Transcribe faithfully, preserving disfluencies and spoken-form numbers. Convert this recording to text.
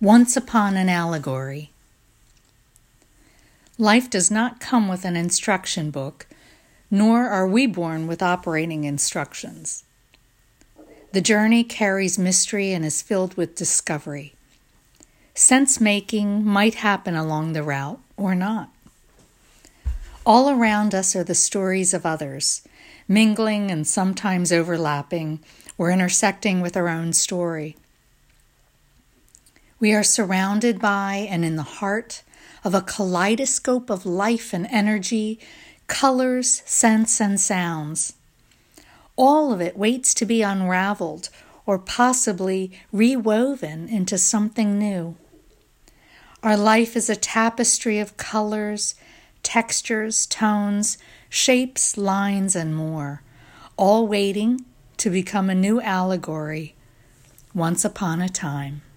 Once upon an allegory. Life does not come with an instruction book, nor are we born with operating instructions. The journey carries mystery and is filled with discovery. Sense-making might happen along the route or not. All around us are the stories of others, mingling and sometimes overlapping or intersecting with our own story. We are surrounded by and in the heart of a kaleidoscope of life and energy, colors, scents, and sounds. All of it waits to be unraveled or possibly rewoven into something new. Our life is a tapestry of colors, textures, tones, shapes, lines, and more, all waiting to become a new allegory once upon a time.